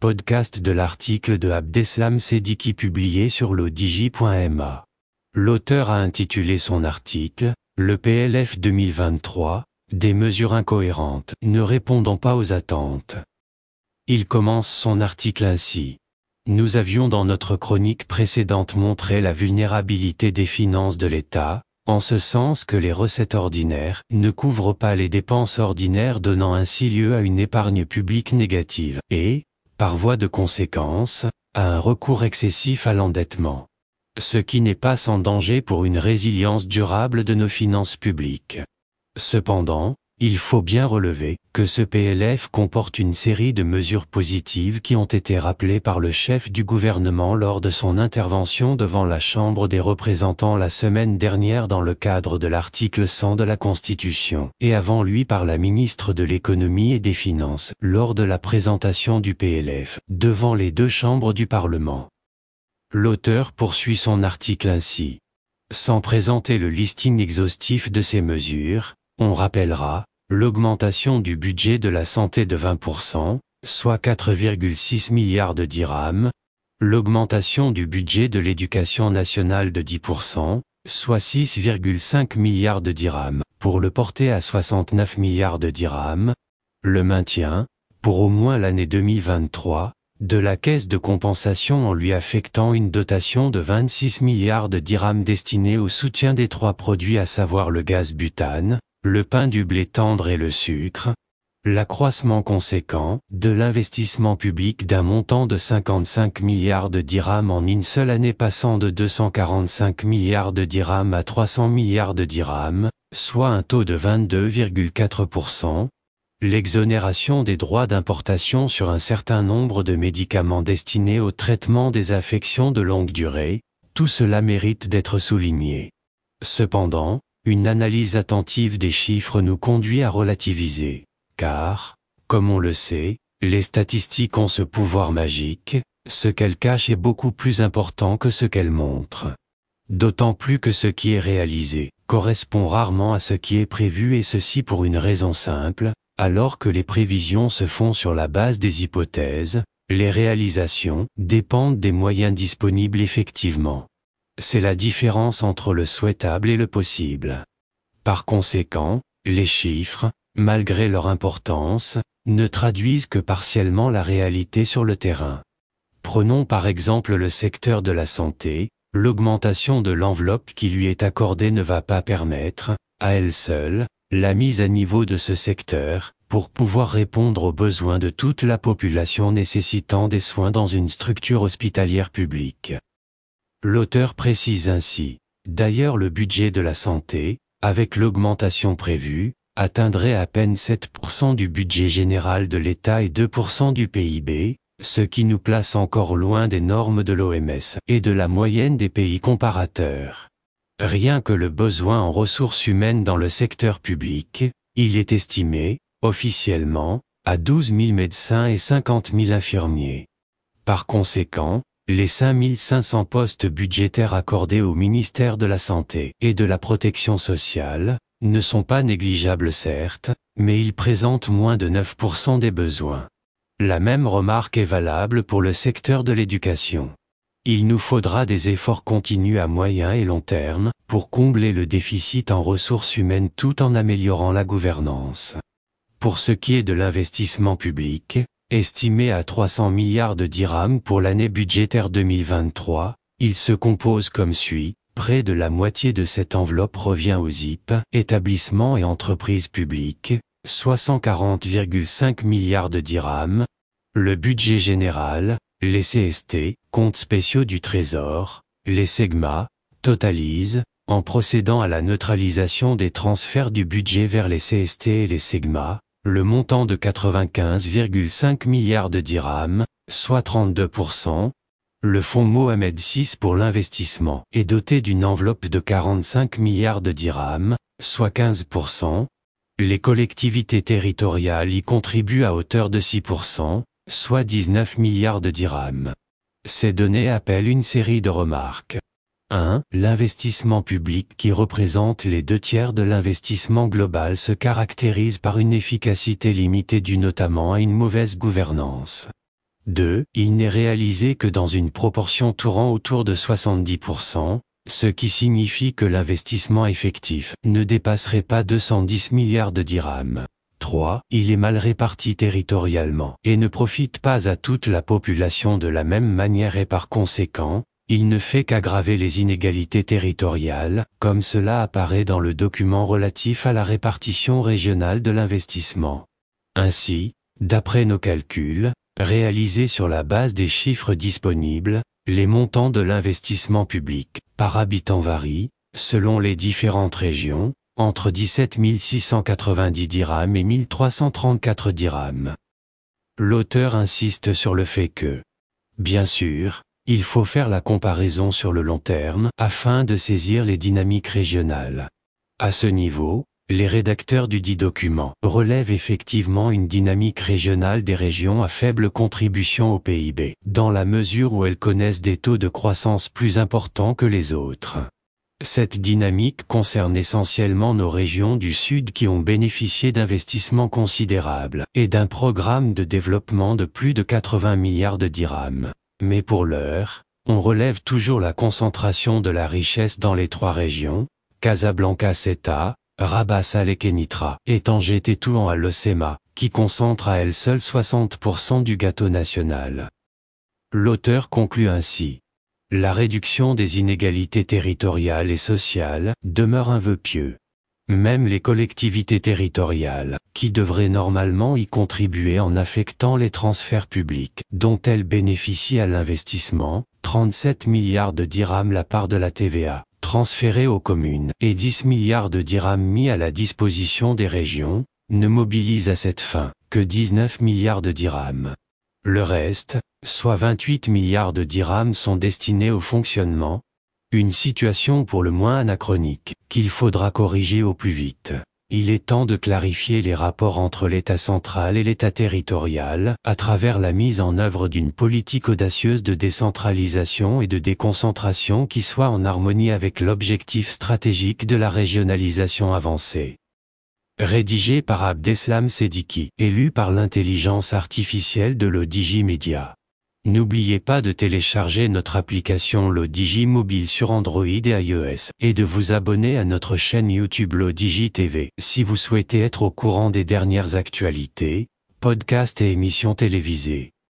podcast de l'article de Abdeslam Seddiqui publié sur lodigi.ma. L'auteur a intitulé son article « Le PLF 2023, des mesures incohérentes ne répondant pas aux attentes ». Il commence son article ainsi. Nous avions dans notre chronique précédente montré la vulnérabilité des finances de l'État, en ce sens que les recettes ordinaires ne couvrent pas les dépenses ordinaires, donnant ainsi lieu à une épargne publique négative et, par voie de conséquence, à un recours excessif à l'endettement. Ce qui n'est pas sans danger pour une résilience durable de nos finances publiques. Cependant, il faut bien relever que ce PLF comporte une série de mesures positives qui ont été rappelées par le chef du gouvernement lors de son intervention devant la Chambre des représentants la semaine dernière dans le cadre de l'article 100 de la Constitution, et avant lui par la ministre de l'Économie et des Finances lors de la présentation du PLF devant les deux chambres du Parlement. L'auteur poursuit son article ainsi. Sans présenter le listing exhaustif de ces mesures, on rappellera l'augmentation du budget de la santé de 20%, soit 4,6 milliards de dirhams, l'augmentation du budget de l'éducation nationale de 10%, soit 6,5 milliards de dirhams, pour le porter à 69 milliards de dirhams, le maintien, pour au moins l'année 2023, de la caisse de compensation en lui affectant une dotation de 26 milliards de dirhams destinée au soutien des trois produits, à savoir le gaz butane, le pain du blé tendre et le sucre, l'accroissement conséquent de l'investissement public d'un montant de 55 milliards de dirhams en une seule année, passant de 245 milliards de dirhams à 300 milliards de dirhams, soit un taux de 22,4%, l'exonération des droits d'importation sur un certain nombre de médicaments destinés au traitement des affections de longue durée, tout cela mérite d'être souligné. Cependant, une analyse attentive des chiffres nous conduit à relativiser, car, comme on le sait, les statistiques ont ce pouvoir magique, ce qu'elles cachent est beaucoup plus important que ce qu'elles montrent. D'autant plus que ce qui est réalisé correspond rarement à ce qui est prévu, et ceci pour une raison simple, alors que les prévisions se font sur la base des hypothèses, les réalisations dépendent des moyens disponibles effectivement. C'est la différence entre le souhaitable et le possible. Par conséquent, les chiffres, malgré leur importance, ne traduisent que partiellement la réalité sur le terrain. Prenons par exemple le secteur de la santé, l'augmentation de l'enveloppe qui lui est accordée ne va pas permettre, à elle seule, la mise à niveau de ce secteur, pour pouvoir répondre aux besoins de toute la population nécessitant des soins dans une structure hospitalière publique. L'auteur précise ainsi. D'ailleurs, le budget de la santé, avec l'augmentation prévue, atteindrait à peine 7% du budget général de l'État et 2% du PIB, ce qui nous place encore loin des normes de l'OMS et de la moyenne des pays comparateurs. Rien que le besoin en ressources humaines dans le secteur public, il est estimé, officiellement, à 12 000 médecins et 50 000 infirmiers. Par conséquent, les 5 500 postes budgétaires accordés au ministère de la Santé et de la Protection sociale ne sont pas négligeables certes, mais ils présentent moins de 9% des besoins. La même remarque est valable pour le secteur de l'éducation. Il nous faudra des efforts continus à moyen et long terme pour combler le déficit en ressources humaines tout en améliorant la gouvernance. Pour ce qui est de l'investissement public, estimé à 300 milliards de dirhams pour l'année budgétaire 2023, il se compose comme suit. Près de la moitié de cette enveloppe revient aux IP, établissements et entreprises publiques, soit 140,5 milliards de dirhams. Le budget général, les CST, comptes spéciaux du Trésor, les SEGMA, totalisent, en procédant à la neutralisation des transferts du budget vers les CST et les SEGMA, le montant de 95,5 milliards de dirhams, soit 32%. Le fonds Mohamed VI pour l'investissement est doté d'une enveloppe de 45 milliards de dirhams, soit 15%. Les collectivités territoriales y contribuent à hauteur de 6%, soit 19 milliards de dirhams. Ces données appellent une série de remarques. 1. L'investissement public, qui représente les 2/3 de l'investissement global, se caractérise par une efficacité limitée due notamment à une mauvaise gouvernance. 2. Il n'est réalisé que dans une proportion tournant autour de 70%, ce qui signifie que l'investissement effectif ne dépasserait pas 210 milliards de dirhams. 3. Il est mal réparti territorialement et ne profite pas à toute la population de la même manière et par conséquent, il ne fait qu'aggraver les inégalités territoriales, comme cela apparaît dans le document relatif à la répartition régionale de l'investissement. Ainsi, d'après nos calculs, réalisés sur la base des chiffres disponibles, les montants de l'investissement public par habitant varient, selon les différentes régions, entre 17 690 dirhams et 1334 dirhams. L'auteur insiste sur le fait que, bien sûr, il faut faire la comparaison sur le long terme afin de saisir les dynamiques régionales. À ce niveau, les rédacteurs du dit document relèvent effectivement une dynamique régionale des régions à faible contribution au PIB, dans la mesure où elles connaissent des taux de croissance plus importants que les autres. Cette dynamique concerne essentiellement nos régions du Sud qui ont bénéficié d'investissements considérables et d'un programme de développement de plus de 80 milliards de dirhams. Mais pour l'heure, on relève toujours la concentration de la richesse dans les trois régions, Casablanca-Ceuta, Rabat-Salé Kenitra et Tanger-Tétouan à l'Océma, qui concentrent à elles seules 60% du gâteau national. L'auteur conclut ainsi. La réduction des inégalités territoriales et sociales demeure un vœu pieux. Même les collectivités territoriales, qui devraient normalement y contribuer en affectant les transferts publics, dont elles bénéficient à l'investissement, 37 milliards de dirhams la part de la TVA, transférée aux communes, et 10 milliards de dirhams mis à la disposition des régions, ne mobilisent à cette fin que 19 milliards de dirhams. Le reste, soit 28 milliards de dirhams sont destinés au fonctionnement, une situation pour le moins anachronique, qu'il faudra corriger au plus vite. Il est temps de clarifier les rapports entre l'État central et l'État territorial, à travers la mise en œuvre d'une politique audacieuse de décentralisation et de déconcentration qui soit en harmonie avec l'objectif stratégique de la régionalisation avancée. Rédigé par Abdeslam Seddiqui, élu par l'intelligence artificielle de l'Odigi Media. N'oubliez pas de télécharger notre application l'Odigi Mobile sur Android et iOS, et de vous abonner à notre chaîne YouTube l'Odigi TV, si vous souhaitez être au courant des dernières actualités, podcasts et émissions télévisées.